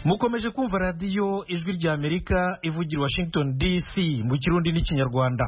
mukomeje kumva radiyo ijwi rya Amerika ivugira Washington DC mu Kirundi n'Ikinyarwanda.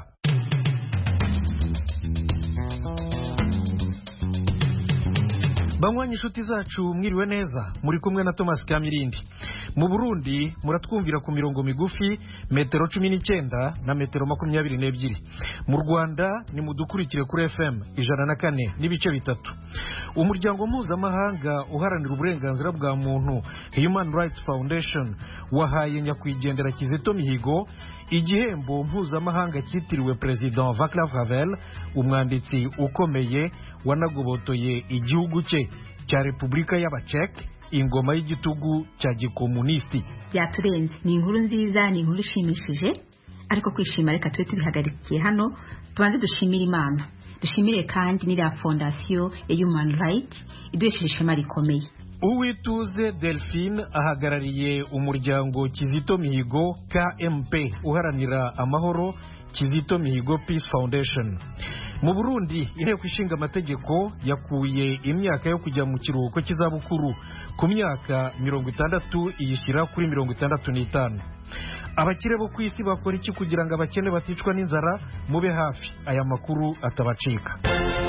Banywanyi inshuti zacu mwiriwe neza, muri kumwe na Thomas Kamirindi. Mu Burundi muratwumvira ku mirongo migufi metero 19 na metero 22. Mu Rwanda ni mudukurikire kuri FM 104 n'ibice bitatu. Umuryango mpuzamahanga uharanira uburenganzira bwa muntu Human Rights Foundation wahaye nyakwigendera Kizito Mihigo igihembo mpuzamahanga cyitiriwe President Václav Havel, umwanditsi ukomeye wanagobotoye igihugu cye cya Repubulika y'Abacek, ingoma y'igitugu cya gikomunisti. Yaturenze, ni inkuru nziza, ni inkuru ishimishije, ariko kwishima reka tube tubihagarikiye hano. Tubanze dushimire Imana, dushimire kandi n'ira fondation ya Human Rights iduhesheje ishema rikomeye. Uwituze Delphine ahagarariye umuryango Kizito Mihigo KMP uharanira amahoro, Kizito Mihigo Peace Foundation. Mu Burundi inteko ishinga amategeko yakuye imyaka yo kujya mu kiruhuko cy'izabukuru ku myaka 60 iyishyira kuri 65. Abakire bo ku isi bakora iki kugira ngo abakene baticwa n'inzara? Mube hafi aya makuru atabacika.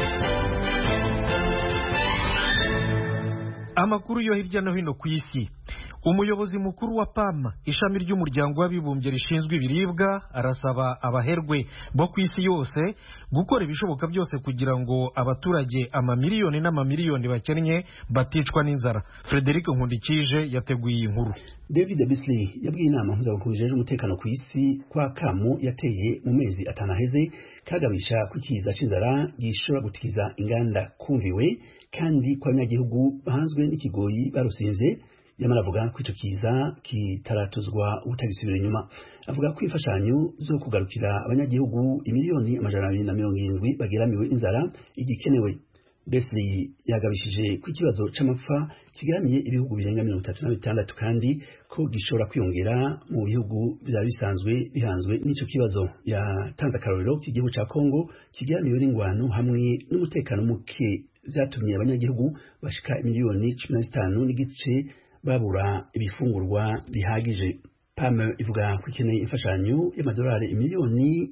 Amakuru yo hirya no hino ku isi. Umuyobozi mukuru wa PAM, ishami ry'umuryango w'abibumbye rishinzwe ibiribwa, arasaba abaherwe bo ku isi yose gukora ibishoboka byose kugira ngo abaturage amamiliyoni n'amamiliyoni bakennye baticwa n'inzara. Frederic Nkundikije yateguye inkuru. David Beasley yabwiye inama mpuzamakungu ijejwe umutekano ku isi kwa kamu yateye mu mezi atanaheze kagabisha kwikiza c'inzara gishobora gutikiza inganda kumviwe kandi kwa abanyagihugu bahanzwe n'ikigoyi barusinze. Yamara avuga ko ico kiza kitaratuzwa utagisubira inyuma. Avuga ko imfashanyo zo kugarukira abanyagihugu imiliyoni 270 bageramiwe inzara igikenewe. Beasley yagabishije ko ikibazo c'amapfa kigaramiye ibihugu birenga 36 kandi ko gishobora kwiyongera mu bihugu byari bisanzwe bihanzwe n'ico kibazo. Yatanze akarorero k'igihugu ca Kongo kigaramiwe n'ingwano hamwe n'umutekano muke vyatumye abanyagihugu bashika miliyoni 15 n'igice babura ibifungurwa bihagije. PAM ivuga ko ikeneye imfashanyo y'amadolari imiliyoni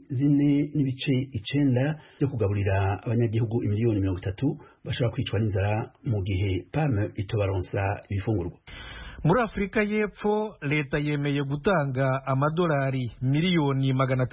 4.9 yo kugaburira abanyagihugu imiliyoni 30 bashobora kwicwa n'inzara mu gihe PAM itobaronsa ibifungurwa. Muri Afrika y'Epfo leta yemeye gutanga amadolari miliyoni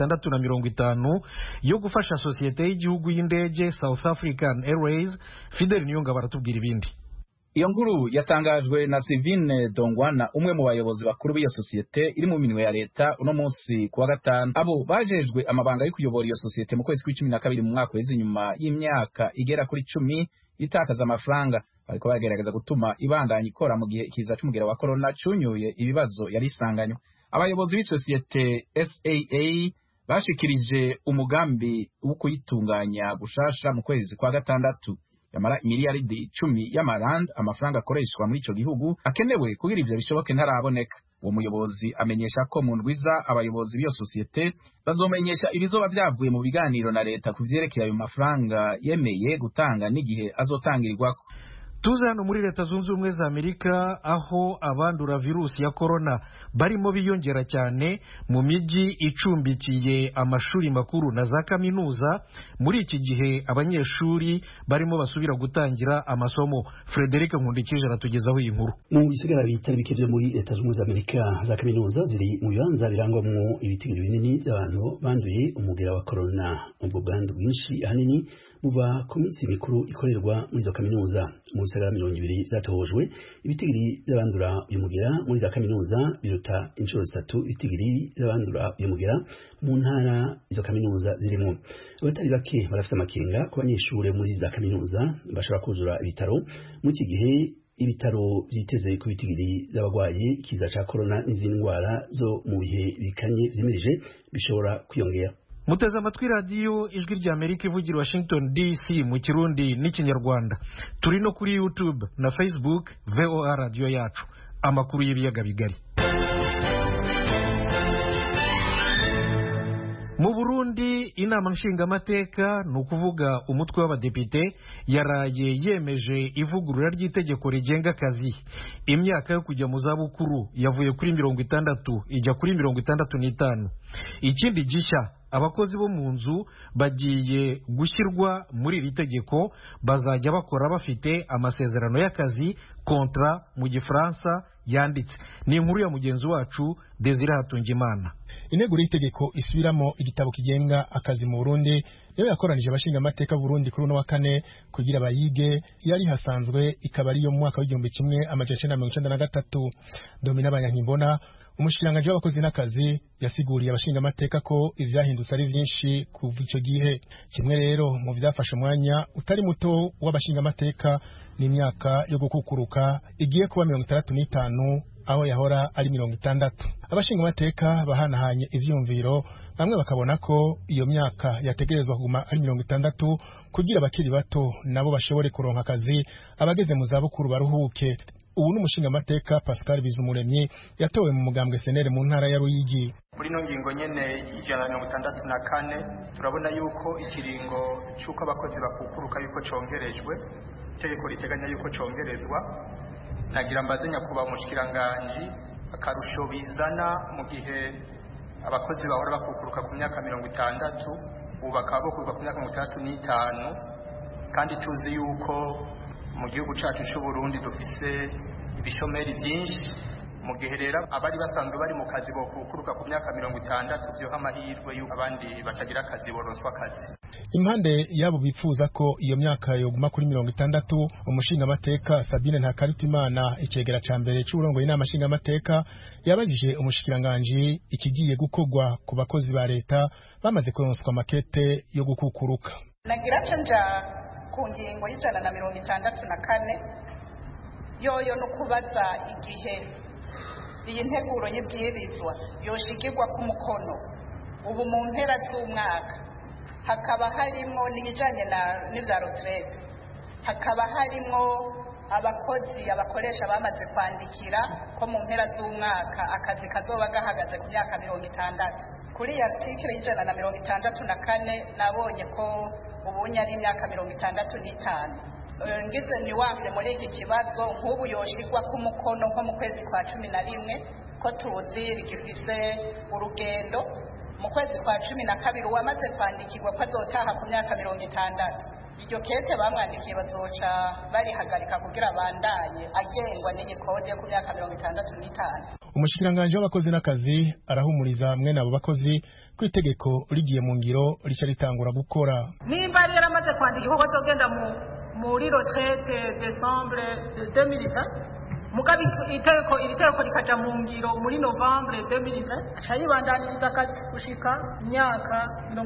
650 yo gufasha sosiyete y'igihugu y'indege South African Airways. Fidel Niyonga baratubwira ibindi. Iyo nkuru yatangajwe na Sivine Dongwana, umwe mu bayobozi bakuru b'iyo sosiyete iri mu minwe ya leta uno munsi kuwa gatanu. Abo bajejwe amabanga yo kuyobora iyo sosiyete mu kwezi kwa 12 mu mwaka weze nyuma y'imyaka igera kuri 10 itakaza amafaranga, bariko bagerageza gutuma ibandanya ikora mu gihe ikiza c'umugera wa corona cunyuye ibibazo yari isanganywe. Abayobozi b'isosiyete SAA bashikirije umugambi wo kuyitunganya gushasha mu kwezi kwa gatandatu. Yamara miliyaridi 10 y'amarand amafaranga akoreshwa muri ico gihugu akenewe kugira ivyo bishoboke ntaraboneka. Uwo muyobozi amenyesha ko mu ndwiza abayobozi b'iyo sosiyete bazomenyesha ibizoba vyavuye mu biganiro na leta kuvyerekeye ayo mafaranga yemeye gutanga n'igihe azotangirirwako. Tuze hano muri Leta Zunze Ubumwe za Amerika aho abandura virusi ya corona barimo biyongera cyane mu miji icumbikiye amashuri makuru na za kaminuza. Muri iki gihe abanyeshuri barimo basubira gutangira amasomo. Frederic Nkundikije aratugezaho iyi nkuru. Mu bisigara bitari bike byo muri Leta Zunze Ubumwe za Amerika, za kaminuza ziri mu bibanza birangwamwo ibitigiri binini by'abantu banduye umugera wa corona. Ubwo bwandu bwinshi ahanini buva ku minsi mikuru ikorerwa muri za kaminuza. Mu bisagara 200 zatohojwe ibitigiri by'abandura uyu mugera muri za kaminuza biruta inshuro 3 ibitigiri by'abandura uyu mugera mu ntara izo kaminuza zirimo. Abatari bake barafite amakenga ku banyeshure muri za kaminuza bashobora kuzura ibitaro mu iki gihe ibitaro byiteze ku bitigiri by'abagwaye ikiza ca corona n'izindi ndwara zo mu bihe bikanye vyimirije bishobora kwiyongera. Muteze amatwi radiyo ijwi rya Amerika ivugira Washington DC mu Kirundi n'Ikinyarwanda. Turi no kuri YouTube na Facebook VOA radio yacu. Amakuru y'ibiyaga bigari. Mu Burundi Burundi inama nshingamateka ni ukuvuga umutwe w'abadepite yaraye yemeje ivugurura ry'itegeko rigenga akazi. Imyaka yo kujya mu zabukuru yavuye kuri 60 ijya kuri 65. Ikindi gishya, abakozi bo mu nzu bagiye gushyirwa muri iri tegeko, bazajya bakora bafite amasezerano y'akazi, kontra mu gifaransa yanditse. Ni inkuru ya mugenzi wacu Desire Hatungimana. Integuro y'itegeko isubiramo igitabo kigenga akazi mu Burundi niyo yakoranije abashinga amateka Burundi kuri uno wa kane kugira bayige. Yari hasanzwe ikaba ari yo mu mwaka w'1993. Domina Banyankimbona, umushiranganje w'abakozi n'akazi, yasiguriye abashinga amateka ko ivyahindutse ari vyinshi kuva ico gihe. Kimwe rero mu vyafashe umwanya utari muto w'abashinga amateka n'imyaka yo gukukuruka igiye kuba 65 aho yahora ari 60. Abashinga amateka bahanahanye ivyumviro, bamwe bakabona ko iyo myaka yategerezwa kuguma ari 60 kugira abakiri bato nabo bashobore kuronka akazi, abageze mu zabukuru baruhuke. Ubu n'umushinga amateka Pascal Bizumuremyi yatowe mu mugambwe senere mu ntara ya Ruyigi. Muri no ngingo nyene 164 turabona yuko ikiringo cyuko abakozi bakukuruka yuko congerejwe, itegeko riteganya yuko congerezwa. Nagira mbaze nyakuba umushikiranganje akarusho bizana mu gihe abakozi bahora bakukuruka ku myaka 60 ubu bakaba bakuruka ku myaka 65, kandi tuzi yuko mu gihugu cyacu cy'u Burundi dufise ibishomeri byinshi. Mu gihe rero abari basanzwe bari mu kazi bokukuruka ku myaka 60 byo amahirwe y'uko abandi batagira akazi boronswa akazi. Impande yabo bipfuza ko iyo myaka yoguma kuri 60, umushinga amateka Sabine Ntakarutimana icegera ca mbere c'uburongoye inama nshinga amateka yabajije umushikiranganje ikigiye gukogwa ku bakozi ba leta bamaze kuronswa makete yo gukukuruka. Nagira canja ku ngingo y'164 yoyo no kubaza igihe iyi nteguro y'ibwirizwa yoshigirwa ku mukono. Ubu mu mpera z'umwaka hakaba harimo n'ijanye n'ivya retraite, hakaba harimo abakoresha bamaze kwandikira ko mu mpera z'umwaka akazi kazoba gahagaze ku myaka 60. Kuri article y'164 nabonye ko ubunya ari imyaka 65. Ngize niwambe muri iki kibazo nk'ubu yoshigwa ku mukono nko mu kwezi kwa 11 ko tuzi rigifise urugendo. Mu kwezi kwa 12 wamaze kwandikirwa ko azotaha ku myaka 60. Iryo kete bamwandikiye bazoca barihagarika kugira bandanye agengwa n'iyi kode yo ku myaka 65. Umushikiranganje w'abakozi n'akazi arahumuriza mwe nabo bakozi ku itegeko rigiye mu ngiro rica ritangura gukora. Nimba rero amaze kwandikirwa ko azogenda muri retraite décembre 2020, mugabe itegeko rikaja mu ngiro muri novembre 2020, acayibandaniriza akazi gushika imyaka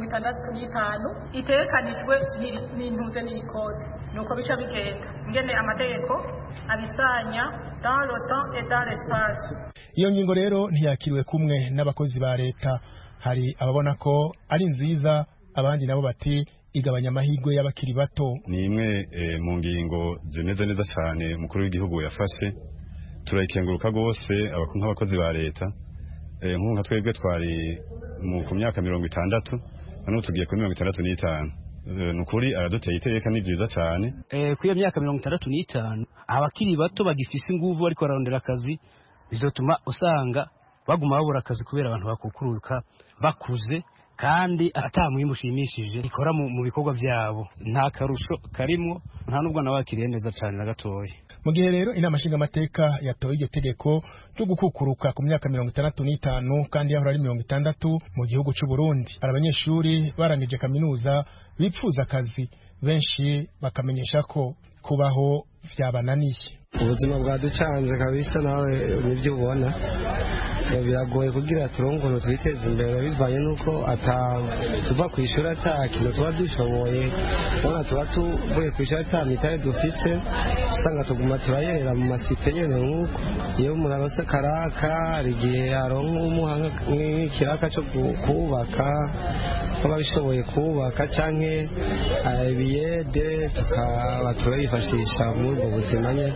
65 itekanijwe n'intuze n'ikode. Nuko bica bigenda ngene amategeko abisanya dans le temps et dans l'espace. Iyo ngingo rero ntiyakiriwe kumwe n'abakozi ba leta. Hari ababona ko ari nziza, abandi nabo bati igabanya amahirwe y'abakiri bato. Ni imwe mu ngingo zimeze neza cyane umukuru w'igihugu yafashe, turayikenguruka gose nk'abakozi ba leta. Nka twebwe twari ku myaka 60 none tugiye kuri 65. Nukuri araduteye iteka ni byiza cyane. Ku iyo myaka 65 abakiri bato bagifise inguvu ariko bararondera akazi, bizotuma usanga baguma babura akazi kubera abantu bakukuruka bakuze kandi atamuyimushimishije ikora mu bikorwa byabo. Nta karusho karimo, nta nubwo nabakiriye neza cyane na gatoya. Mu gihe rero inama nshinga amateka yatoye iryo tegeko ryo gukukuruka ku myaka 65 kandi yahora ari 60 mu gihugu cy'u Burundi, abanyeshuri barangije kaminuza bipfuza akazi, benshi bakamenyesha ko kubaho vyabananiye. Ubuzima bwaducanze kabisa, nawe nibyo ubona biragoye kugira turongono twiteze imbere bivanye nuko tuva ku ishuri atakintu tuba dushoboye, ubona tuba tuvuye ku ishuri atamitaye dufise, usanga tuguma turayerera mu masite nyene nk'uko. Iyo umuntu arose karaka hari igihe aronka umuhanga nk'ikiraka cyo kubaka, kuba bishoboye kubaka canke ibiyede tukaba turayifashisha muri ubwo buzima nyene.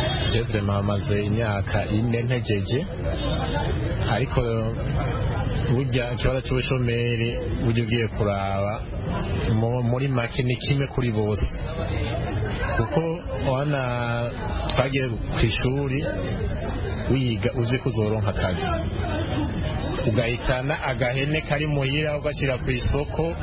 Jewe maze imyaka 4 ntegeje, ariko burya ikibazo cy'ubushomeri burya ugiye kuraba muri make ni kimwe kuri bose, kuko wana twagiye ku ishuri wiga uzi ko uzoronka akazi, ugahitana agahene kari muhira ugashyira ku isoko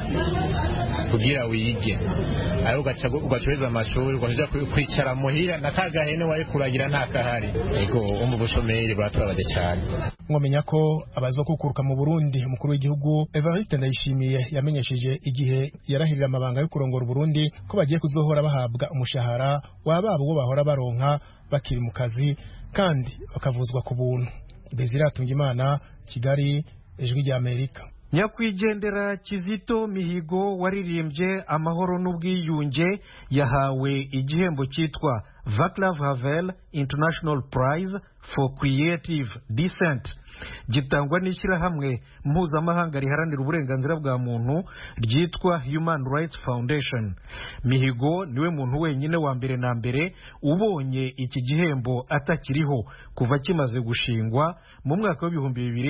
kugira wige, ayo ugacuruza amashuri ugaja kwicara muhira na kagahene wari kuragira nta kahari. Ego mu bushomeri batwabaje cyane. Mwamenya ko abazokukuruka mu Burundi umukuru w'igihugu Evariste Ndayishimiye yamenyesheje igihe yarahirira amabanga yo kurongora Burundi ko bagiye kuzohora bahabwa umushahara wababo wo bahora baronka bakiri mu kazi kandi bakavuzwa ku buntu. Beziratunga Imana, Kigali, Ijwi rya Amerika. Nyakwigendera Kizito Mihigo waririmbye amahoro n'ubwiyunge yahawe igihembo cyitwa Václav Havel International Prize for Creative Dissent, gitangwa n'ishyirahamwe mpuzamahanga riharanira uburenganzira bwa muntu ryitwa Human Rights Foundation. Mihigo niwe muntu wenyine wa mbere na mbere ubonye iki gihembo atakiriho kuva kimaze gushingwa mu mwaka wa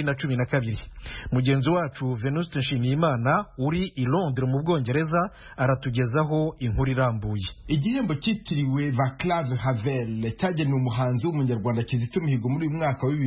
2012. Mugenzi wacu Venuste Nshimiyimana uri i Londres mu Bwongereza aratugezaho inkuru irambuye. Igihembo cyitiriwe Václav Havel cyagenewe umuhanzi w'umunyarwanda Kizito Mihigo muri uyu mwaka wa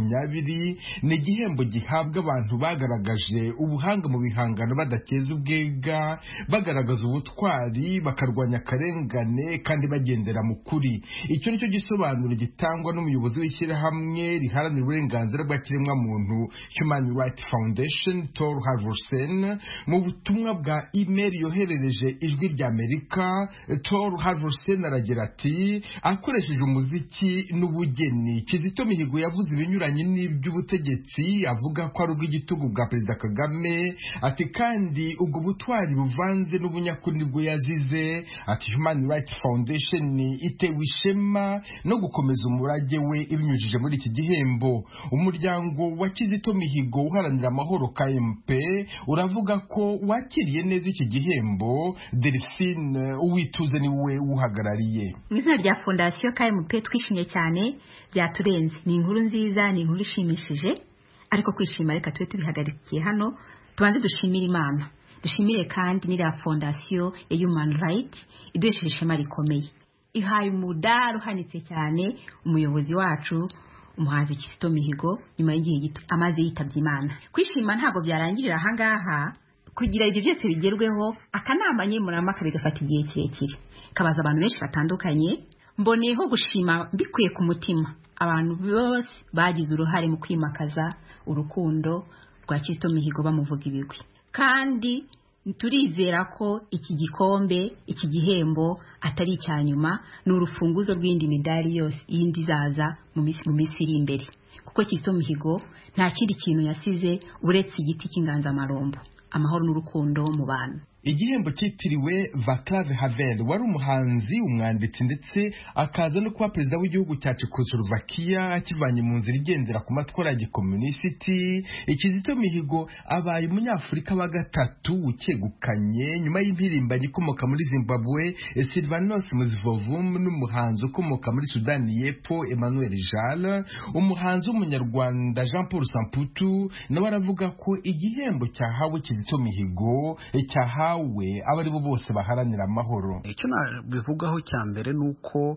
2020 ni igihembo gihabwa abantu bagaragaje ubuhanga mu bihangano badakeza ubwega, bagaragaza ubutwari, bakarwanya akarengane kandi bagendera mu kuri. Icyo nicyo gisobanuro gitangwa n'umuyobozi w'ishyirahamwe riharanira uburenganzira bwa kiremwa muntu Human Rights Foundation Tor Halvorsen. Mu butumwa bwa email yoherereje Ijwi rya Amerika, Tor Halvorsen aragira ati akoresheje umuziki n'ubugeni Kizito Mihigo yavuze ibinyuranye n'iby'ubutegetsi, avuga ko ari ubw'igitugu bwa Perezida Kagame, ati kandi ubwo butwari buvanze n'ubunyakuri nibwo yazize. Ati Human Rights Foundation itewe ishema no gukomeza umurage we ibinyujije muri iki gihembo. Umuryango wa Kizito Mihigo uharanira amahoro KMP uravuga ko wakiriye neza iki gihembo. Delphine Uwituze niwe uhagarariye. Mu izina rya Fondation KMP twishimye cyane, byaturenze. Ni inkuru nziza, ni inkuru ishimishije, ariko kwishima reka tube tubihagarikiye hano. Tubanze dushimire Imana, dushimire kandi n'ira Fondation ya Human Rights idwesheje ishema rikomeye, ihaye umudari uhanitse cyane umuyobozi wacu umuhanzi Kizito Mihigo nyuma y'igihe gito amaze yitabye Imana. Kwishima ntabwo byarangirira ahangaha, kugira ibyo byose bigerweho akanama nyemurama kabigafata igihe kirekire kabaza abantu benshi batandukanye. Mboneyeho gushima mbikuye ku mutima abantu bose bagize uruhare mu kwimakaza urukundo rwa Kizito Mihigo bamuvuga ibigwi, kandi turizera ko iki gikombe, iki gihembo atari icyanyuma, ni urufunguzo rw'indi midari yose yindi zaza mu minsi iri imbere, kuko Kizito Mihigo nta kindi kintu yasize uretse igiti cy'inganzamarumbo, amahoro n'urukundo mu bantu. Igihembo cyitiriwe Václav Havel wari umuhanzi, umwanditsi ndetse akaza no kuba perezida w'igihugu cya Czechoslovakia akivanye mu nzira igendera ku matwara ya gikomunisiti. Kizito Mihigo abaye umunyafurika wa gatatu ukegukanye nyuma y'impirimbanyi ikomoka muri Zimbabwe Sylvanos Muzivovum n'umuhanzi ukomoka muri Sudani y'Epfo Emmanuel Jal. Umuhanzi w'umunyarwanda Jean Paul Samputu nawe aravuga ko igihembo cyahawe Kizito Mihigo cyahawe abari bo bose baharanira amahoro. Icyo nabivugaho cya mbere nuko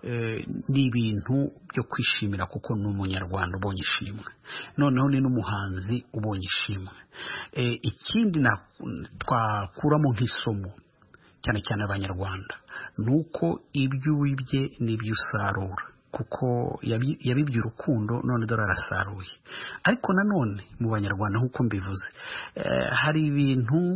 ni ibintu byo kwishimira, kuko ni umunyarwanda ubonye ishimwe, noneho ni n'umuhanzi ubonye ishimwe. Ikindi twakuramo nk'isomo cyane cyane abanyarwanda nuko ibyo wibye n'ibyo usarura, kuko yabibye urukundo none dore arasaruye. Ariko nanone mu banyarwanda nk'uko mbivuze hari ibintu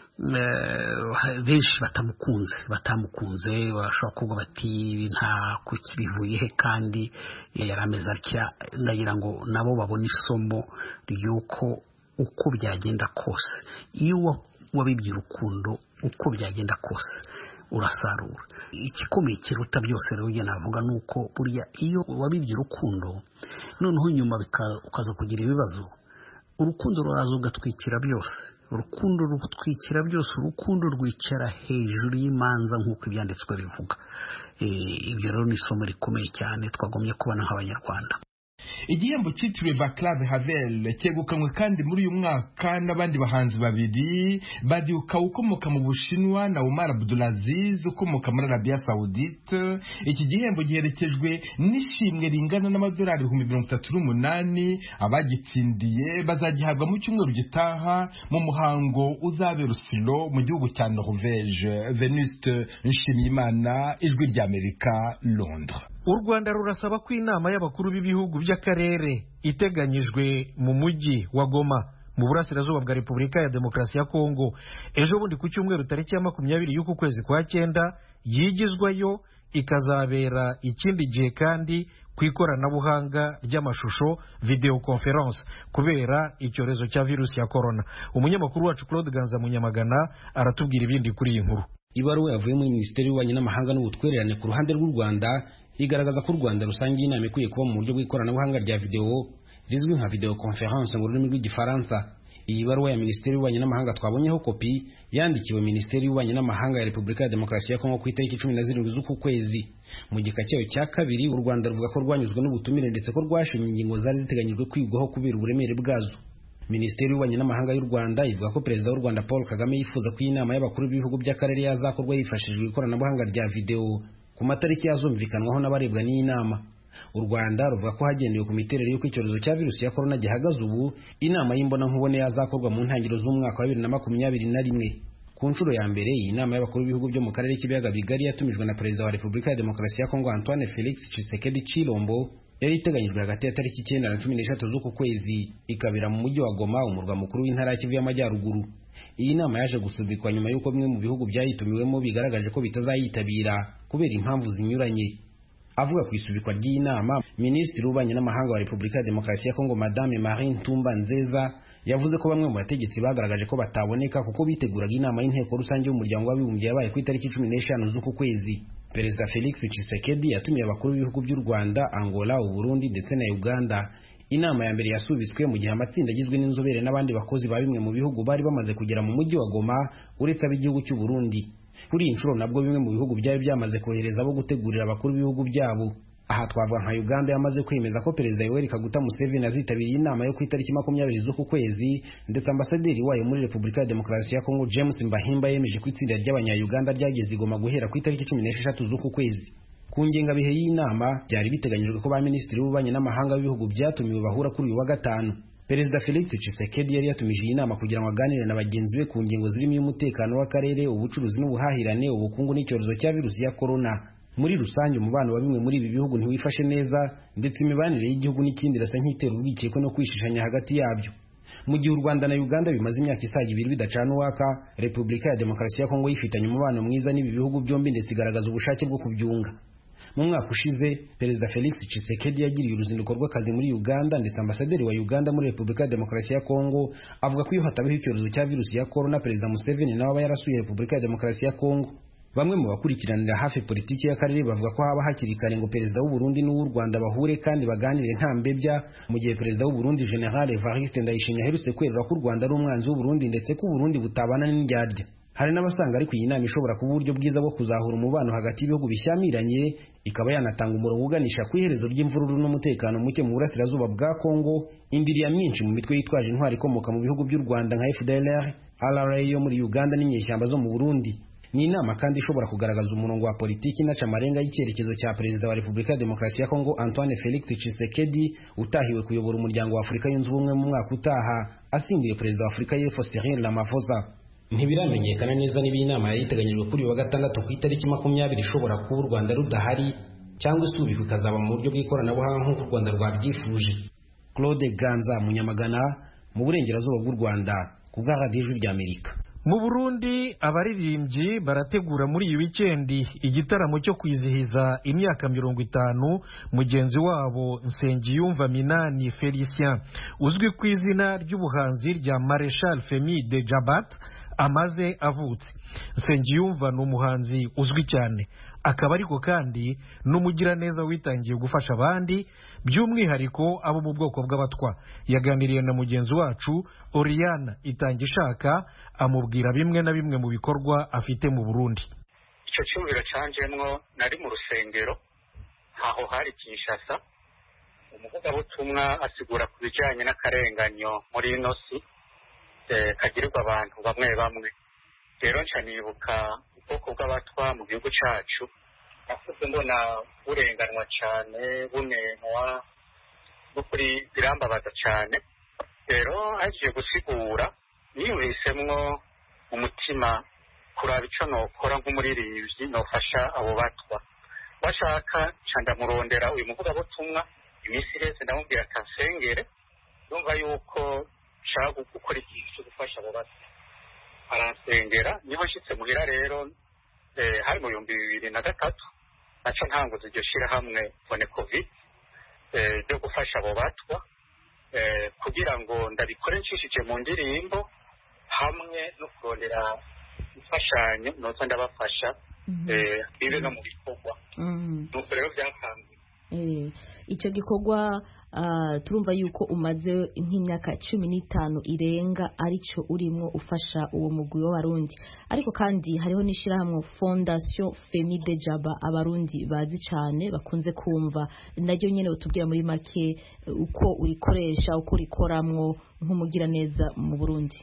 benshi batamukunze bashobora kuvuga bati nta kukibivuye he kandi yarameze atya. Ndagira ngo nabo babone isomo ry'uko uko byagenda kose, iyo wabibye urukundo uko byagenda kose urasarura. Igikomeye kiruta byose rero njye navuga nuko burya iyo wabibye urukundo noneho nyuma ukaza kugira ibibazo, urukundo ruraza ugatwikira byose. Urukundo rutwikira byose, urukundo rwicara hejuru y'imanza nk'uko ibyanditswe bivuga. Ibyo rero ni isomo rikomeye cyane twagomye kubona nk'abanyarwanda. igihembo cyitiriwe Vaclav Havel cyegukanywe kandi muri uyu mwaka n'abandi bahanzi babiri, Badiouka ukomoka mu Bushinwa na Omar Abdulaziz ukomoka muri Arabia Saudite. Iki gihembo giherekejwe n'ishimwe ringana n'amadolari 38,000. Abagitsindiye bazagihabwa mu cyumweru gitaha mu muhango uzabera Oslo mu gihugu cya Norvège. Venuste Nshimiyimana, Ijwi ry'Amerika, Londres. U Rwanda rurasaba ko inama y'abakuru b'ibihugu by'akarere iteganyijwe mu mujyi wa Goma mu burasirazuba bwa Repubulika ya Demokarasi ya Kongo ejo bundi ku cyumweru tariki ya 20 y'uku kwezi kwa 9 yigizwayo, ikazabera ikindi gihe kandi ku ikoranabuhanga ry'amashusho video conference kubera icyorezo cya virusi ya corona. Umunyamakuru wacu Claude Ganza Munyamagana aratubwira ibindi kuri iyi nkuru. Ibaruwa yavuye muri Minisiteri y'Ububanyi n'Amahanga n'Ubutwererane ku ruhande rw'u Rwanda igaragaza ko u Rwanda rusangiye inama ikwiye kuba mu buryo bw'ikoranabuhanga rya video rizwi nka video conference mu rurimi rw'igifaransa. Iyi baruwa ya Minisiteri y'Ububanyi n'Amahanga twabonyeho kopi yandikiwe Minisiteri y'Ububanyi n'Amahanga ya Repubulika ya Demokarasi ya Kongo ku itariki 17 z'uku kwezi. Mu gika cyayo cya kabiri u Rwanda ruvuga ko rwanyuzwe n'ubutumire ndetse ko rwashimye ingingo zari ziteganyijwe kwigwaho kubera uburemere bwazo. Minisiteri y'Ububanyi n'Amahanga y'u Rwanda ivuga ko Perezida w'u Rwanda Paul Kagame yifuza ko inama y'abakuru b'ibihugu by'akarere yazakorwa hifashishijwe ikoranabuhanga rya video ku matariki yazumvikanwaho n'abarebwa n'iyi nama. U Rwanda ruvuga ko hagendewe ku miterere y'uko icyorezo cya virusi ya corona gihagaze ubu, inama y'imbonankubone yazakorwa mu ntangiriro z'umwaka wa 2021. Ku nshuro ya mbere iyi nama y'abakuru b'ibihugu byo mu karere k'ibiyaga bigari yatumijwe na Perezida wa Repubulika ya Demokarasi ya Kongo Antoine Felix Tshisekedi Chilombo yari iteganyijwe hagati ya tariki 9 na 13 z'uku kwezi, ikabera mu mujyi wa Goma, umurwa mukuru w'intara ya Kivu y'Amajyaruguru. Iyi nama yaje gusubikwa nyuma y'uko bimwe mu bihugu byayitumiwemo bigaragaje ko bitazayitabira kubera impamvu zinyuranye. Avuga ku isubikwa ry'iyi nama, Minisitiri w'Ububanyi n'Amahanga wa Repubulika ya Demokarasi ya Kongo Madame Marine Tumba Nzeza yavuze ko bamwe mu bategetsi bagaragaje ko bataboneka kuko biteguraga inama y'inteko rusange y'umuryango w'abibumbye yabaye ku itariki 15 z'uku kwezi. Perezida Felix Tshisekedi yatumiye abakuru b'ibihugu by'u Rwanda, Angola, Uburundi ndetse na Uganda. Inama ya mbere yasubitswe mu gihe amatsinda agizwe n'inzobere n'abandi bakozi ba bimwe mu bihugu bari bamaze kugera mu mujyi wa Goma uretse ab'igihugu cy'u Burundi. Kuri iyi nshuro nabwo bimwe mu bihugu byari byamaze kohereza abo gutegurira abakuru b'ibihugu byabo. Aha twavuga nka Uganda yamaze kwemeza ko Perezida Yoweri Kaguta Museveni azitabiriye inama yo ku itariki 20 z'uku kwezi, ndetse ambasaderi wayo muri Repubulika ya Demokarasi ya Kongo James Mbahimba yemeje ko itsinda ry'abanya-Uganda ryageze Goma guhera ku itariki 16 z'uku kwezi. Ku ngengabihe y'inama byari biteganyijwe ko ba Minisitiri w'Ububanyi n'Amahanga b'ibihugu byatumiwe bahura kuri uyu wa gatanu. Perezida Felix Tshisekedi yari yatumije iyi nama kugira ngo aganire na bagenzi be ku ngingo zirimo umutekano w'akarere, ubucuruzi n'ubuhahirane, ubukungu n'icyorezo cya virusi ya corona. Muri rusange umubano wa bimwe muri ibi bihugu ntiwifashe neza, ndetse imibanire y'igihugu n'ikindi irasa nk'itera urwikekwe no kwishishanya hagati yabyo. Mu gihe u Rwanda na Uganda bimaze imyaka isaga 2 bidacana uwaka, Repubulika ya Demokarasi ya Kongo yifitanye umubano mwiza n'ibi bihugu byombi ndetse igaragaza ubushake bwo kubyunga. Mu mwaka ushize Perezida Felix Tshisekedi yagiriye uruzinduko rw'akazi muri Uganda, ndetse ambasaderi wa Uganda muri Repubulika ya Demokarasi ya Kongo avuga ko iyo hatabaho icyorezo cya virusi ya corona Perezida Museveni nawe aba yarasuye Repubulika ya Demokarasi ya Kongo. Bamwe mu bakurikiranira hafi politiki y'akarere bavuga ko haba hakiri kare ngo Perezida w'u Burundi n'uw'u Rwanda bahure kandi baganire nta mbebya, mu gihe Perezida w'u Burundi General Evariste Ndayishimiye aherutse kwerura ko u Rwanda ari umwanzi w'u Burundi ndetse ko u Burundi butabana n'indyarya. Hari n'abasanga ariko iyi nama ishobora kuba uburyo bwiza bwo kuzahura umubano hagati y'ibihugu bishyamiranye, ikaba yanatanga umurongo uganisha ku iherezo ry'imvururu n'umutekano muke mu burasirazuba bwa Kongo, indiriya myinshi mu mitwe yitwaje intwari ikomoka mu bihugu by'u Rwanda nka FDLR, LRA yo muri Uganda n'inyeshyamba zo mu Burundi. Ni inama kandi ishobora kugaragaza umurongo wa politiki inaca amarenga y'icyerekezo cya Perezida wa Repubulika ya Demokarasi ya Kongo Antoine Felix Tshisekedi utahiwe kuyobora umuryango wa Afurika yunze ubumwe mu mwaka utaha asimbuye Perezida wa Afurika y'Epfo Cyril Ramaphosa. Ntibiramenyekana neza niba inama yari iteganyijwe kuri wa gatandatu ku itariki 20 ishobora kuba u Rwanda rudahari cyangwa isubikwa ikazaba mu buryo bw'ikoranabuhanga nk'uko u Rwanda rwabyifuje. Claude Ganza Munyamagana mu burengerazuba bw'u Rwanda ku bwa Radio Ijwi ry'Amerika. Mu Burundi abaririmbyi barategura muri iyi wikendi igitaramo cyo kwizihiza imyaka 50 mugenzi wabo Nsengiyumva Minani Felicien uzwi ku izina ry'ubuhanzi rya Marshal Femi de Jabat amaze avutse. Nsengiyumva ni umuhanzi uzwi cyane, akaba ariko kandi n'umugiraneza witangiye gufasha abandi, by'umwihariko abo mu bwoko bw'abatwa. Yaganiriye na mugenzi wacu Oriana Itangishaka amubwira bimwe na bimwe mu bikorwa afite mu Burundi. Icyo cyumviro cyanjemwo nari mu rusengero aho hari Kinshasa, umuvugabutumwa asigura ku bijyanye n'akarenganyo muri ino si kagirirwa abantu bamwe bamwe. Rero nca nibuka ubwoko bw'abatwa mu gihugu cyacu nakuze mbona burenganwa cyane bunenwa n'ukuri birambabaza cyane. Rero agiye gusigura niyumvisemwo umutima kuraba icyo nokora nk'umuririmbyi nofasha abo batwa. Bashaka nca ndamurondera uyu muvugabutumwa iminsi iheze ndamubwira akansengere yumva yuko nshaka gukora ikintu cyo gufasha abo batwa. Aransengera niho nshyitse muhira rero hari mu 2003 naca ntanguza iryo shyirahamwe Fone Covid ryo gufasha abo batwa kugira ngo ndabikore nshishije mu ndirimbo hamwe no kurondera imfashanyo noza ndabafasha bibe no mu bikorwa. Nuko rero byatanzwe icyo gikorwa turumva yuko umaze nk'imyaka 15 irenga aricyo urimo ufasha uwo mugwi w'abarundi, ariko kandi hariho n'ishirahamwe Fondation Femide Jaba abarundi bazi cyane bakunze kumva, naryo nyene utubwira muri make uko urikoresha uko urikoramwo nk'umugira neza mu Burundi.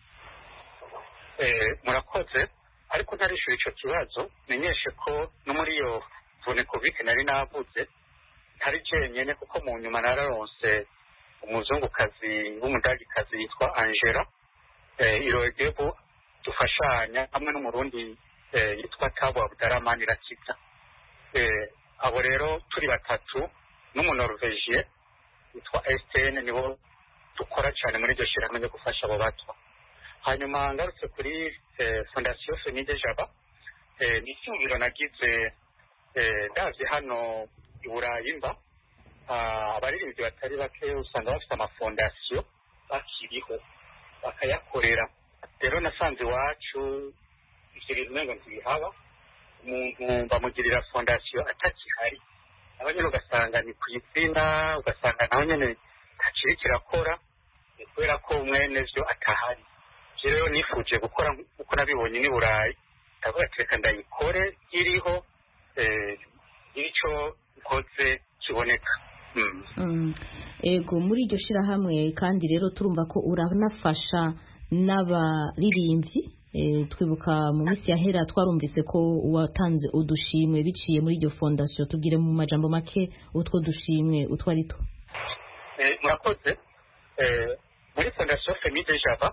Murakoze, ariko ntarishura ico kibazo menyeshe ko no muri yo Fone Covid nari navuze ntari jenyene kuko mu nyuma nararonse umuzungukazi w'umudagikazi yitwa Angela Irogebu dufashanya hamwe n'umurundi yitwa Tabo Abdaramani Rakita. Abo rero turi batatu n'umunorvegien yitwa Estene nibo dukora cyane muri iryo shyirahamwe ryo gufasha abo batwa. Hanyuma ngarutse kuri Fondation Femide Jaba ni icyumviro nagize ndavye hano i Burayi mba abaririmbyi batari bake usanga bafite amafondasiyo bakiriho bakayakorera. Rero nasanze iwacu ivyo bintu nengo ntibihaba, umuntu bamugirira fondasiyo atakihari, naho nyene ugasanga ni kw'izina, ugasanga naho nyene ntakiri kirakora kubera ko mwene vyo atahari. Rero nifuje gukora uko nabibonye ni Burayi, ndavuga ati reka ndayikore iriho icyo nkoze kiboneka. Ego muri iryo shirahamwe kandi rero turumva ko uranafasha n'abaririmbyi. Twibuka mu minsi yahera twarumvise ko watanze udushimwe biciye muri iryo fondasiyo, tubwire mu majambo make utwo dushimwe utwarito. Murakoze. Muri Fondation Femide Jaba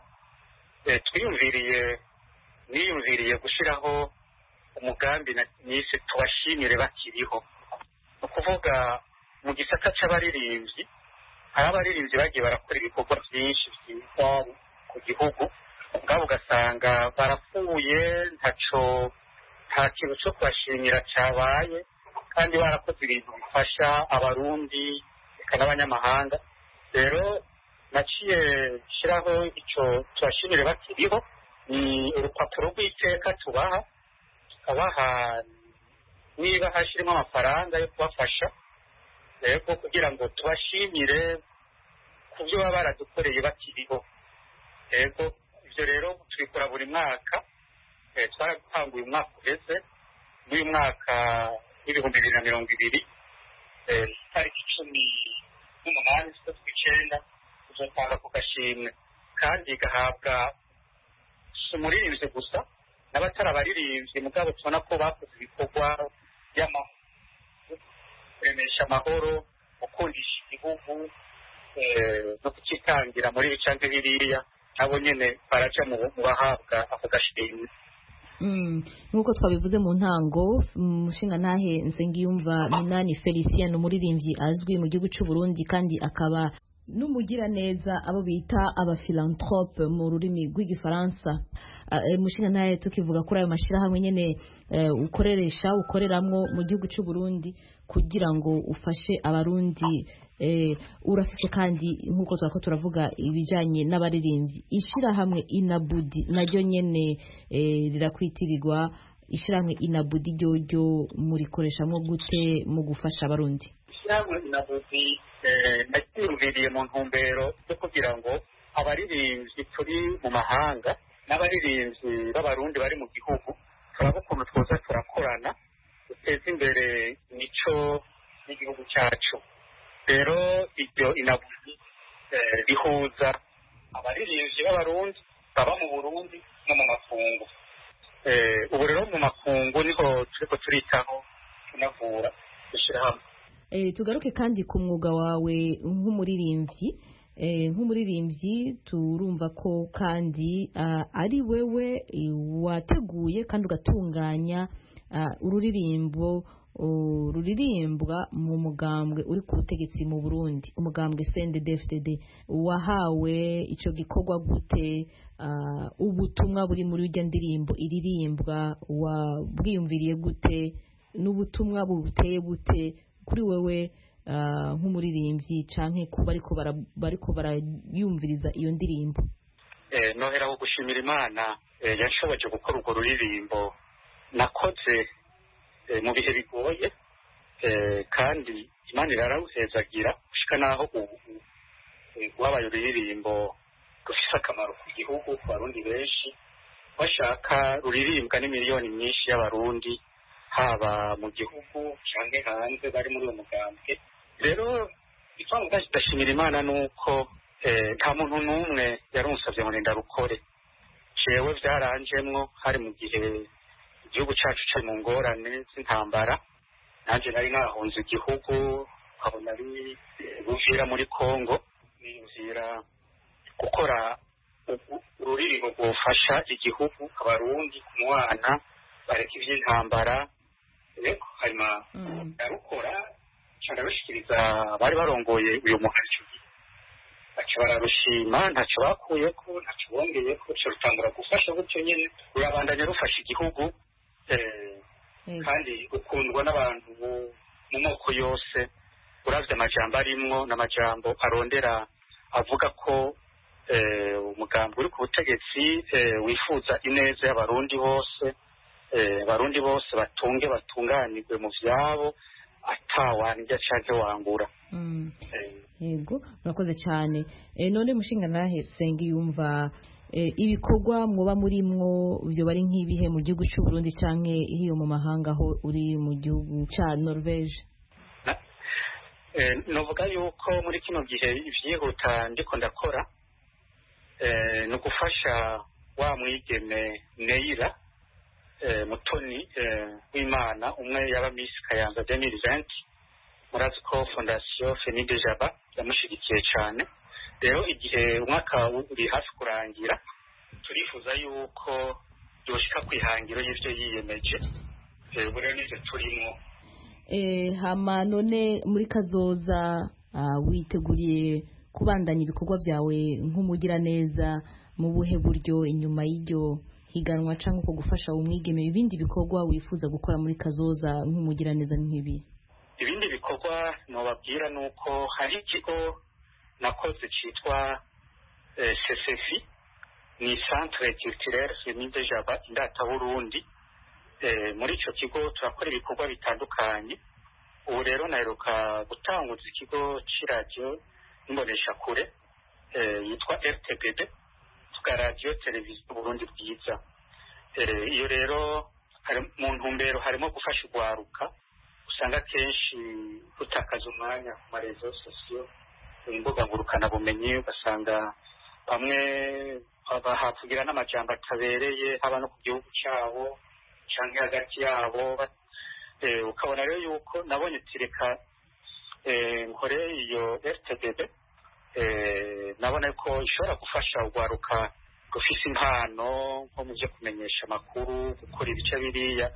niyumviriye gushyiraho umugambi nise tubashimire bakiriho. Ni ukuvuga mu gisata cy'abaririmbyi hari abaririmbyi bagiye barakora ibikorwa byinshi byiza ku gihugu, ubwabo ugasanga barapfuye nta kintu cyo kubashimira cyabaye, kandi barakoze ibintu bifasha abarundi eka n'abanyamahanga. Rero naciye shyiraho icyo tubashimire bakiriho, ni urupapuro rw'iteka tubaha, tukabaha niba hashyirimo amafaranga yo kubafasha rero kugira ngo tubashimire ku byo baba baradukoreye bakiriho. Yego ibyo rero tubikora buri mwaka, twaratanguye umwaka uheze n'uyu mwaka w'ibihumbi 2020 tariki 18 z'ukw'icyenda tuzotanga ku gashimwe, kandi gahabwa umuririmbyi gusa n'abatari abaririmbyi, mugabo tubona ko bakoze ibikorwa kuremesha amahoro, gukundisha igihugu no kukitangira muri ibi canke biriya, nabo nyene baraja mu bahabwa ako gashimwe. Nk'uko twabivuze mu ntango, umushinga ntahe Nsengiyumva Minani Felicien ni umuririmbyi azwi mu gihugu cy'u Burundi kandi akaba n'umugira neza abo bita abafilantrope mu rurimi rw'igifaransa. Umushinga ntahe tukivuga kuri ayo mashirahamwe nyene ukoreramwo mu gihugu cy'u Burundi kugira ngo ufashe abarundi, urafite kandi nk'uko turako turavuga ibijanye n'abaririmbyi. Ishirahamwe Inabudi naryo nyene rirakwitirirwa. Ishirahamwe Inabudi ryo murikoreshamwo gute mu gufasha abarundi? Ishirahamwe Inabudi nakiyumviriye mu ntumbero yo kugira ngo abaririmbyi turi mu mahanga n'abaririmbyi b'abarundi bari mu gihugu turaba ukuntu twoza turakorana duteza imbere imico y'igihugu cyacu. rero iryo inabuzi rihuza abaririmbyi b'abarundi baba mu Burundi no mu makungu. Ubu rero mu makungu niho turiko turitaho tunavura dushyira hamwe. Tugaruke kandi ku mwuga wawe nk'umuririmbyi turumva ko kandi ari wewe wateguye kandi ugatunganya ururirimbo ruririmbwa mu mugambwe uri ku butegetsi mu Burundi, umugambwe CNDD-FDD. Wahawe ico gikorwa gute? Ubutumwa buri muri iryo ndirimbo iririmbwa wabwiyumviriye gute? N'ubutumwa buteye gute kuri wewe nk'umuririmbyi canke kuba bariko barayumviriza iyo ndirimbo? Nohera wo gushimira Imana yashoboje gukora urwo ruririmbo nakoze mu bihe bigoye, kandi Imana irarawuhezagira gushika naho ubu wabaye ururirimbo rufise akamaro ku gihugu, ku barundi benshi bashaka ruririmbwa n'imiliyoni myinshi y'abarundi, haba mu gihugu canke hanze bari muri uwo mugambwe. Rero ipamvu ndashimira Imana nuko nta muntu n'umwe yarunsavye ngo ndarukore. Jewe vyaranjemwo hari mu gihe igihugu cacu cari mu ngorane z'intambara, nanje nari nahunze igihugu, nkabona ari Uvira muri Kongo, niyumvira gukora ururirimbo rwofasha igihugu, abarundi kumwana bareka ivy'intambara. Reko hanyuma ndarukora carabishikiriza bari barongoye uyu muhacu, baca bararushima, ntaco bakuyeko, ntaco bongeyeko, co rutangura gufasha gutyo nyene, rurabandanya rufasha igihugu, kandi ukundwa n'abantu mu moko yose. Uravye amajambo arimwo n'amajambo arondera avuga ko umugambi uri ku butegetsi wifuza ineza y'abarundi bose, abarundi bose batunganirwe mu vyabo atawanirya canke wangura. Yego, murakoze cyane. None mushinga nahe Nsengiyumva, ibikorwa mwoba murimwo byo bari nk'ibihe mu gihugu cy'u Burundi canke hiyo mu mahanga aho uri mu gihugu ca Norvege? Novuga yuko muri kino gihe ivyihuta ndiko ndakora no gufasha wa mwigeme Neira Mutoni w'Imana, umwe yaba Miss Kayanza 2020. Murazi ko Fondation Fenide Jaba yamushigikiye cyane. Rero igihe umwaka uri hafi kurangira, turifuza yuko yoshika kwihangiro y'ivyo yiyemeje. Rero nivyo turimo. Hama none muri kazoza witeguriye kubandanya ibikorwa byawe nk'umugira neza mu buhe buryo inyuma y'iryo higanwa canke uko gufasha umwigeme? Ibindi bikorwa wifuza gukora muri kazoza nk'umugira neza nk'ibi? Ibindi bikorwa nobabwira nuko hari ikigo nakoze citwa CCFI, ni Centre Culturel Fenide Jaba Indata Burundi. Muri ico kigo turakora ibikorwa bitandukanye. Ubu rero naheruka gutanguza ikigo c'iradio n'imbonesha kure yitwa RTBB, tuka radio televiziyo Burundi bwiza. Iyo rero mu ntumbero harimo gufasha urwaruka usanga kenshi rutakaza umwanya ku marezo sosiyo, imbuga ngurukana bumenyi, ugasanga bamwe bahavugira n'amajambo atabereye haba no ku gihugu cyabo canke hagati yabo. Ukabona rero yuko nabonye tireka nkore iyo RTBB, nabona ko ishobora gufasha urwaruka rufise impano nko mu byo kumenyesha amakuru, gukora ibice biriya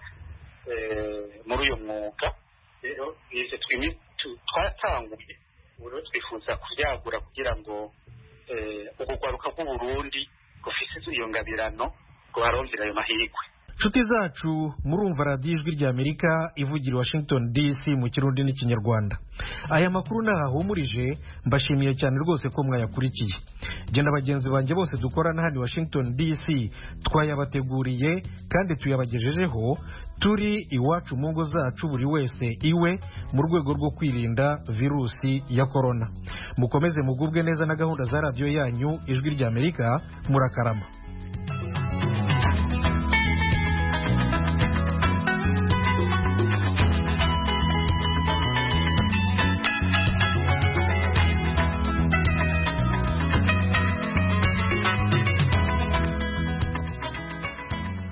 muri uyu mwuga. Rero ivyo twatanguye, ubu rero twifuza kuvyagura kugira ngo urwaruka rw'Uburundi rufise iyo ngabirano rwarongera ayo mahirwe. Nshuti zacu, murumva radiyo ijwi ry'Amerika ivugira i Washington DC mu Kirundi n'Ikinyarwanda. Aya makuru nahahumurije, mbashimiye cyane rwose ko mwayakurikiye. Jye na bagenzi banjye bose dukorana hano i Washington DC twayabateguriye kandi tuyabagejejeho turi iwacu mu ngo zacu, buri wese iwe, mu rwego rwo kwirinda virusi ya korona. Mukomeze mugubwe neza na gahunda za radiyo yanyu ijwi ry'Amerika. Murakarama.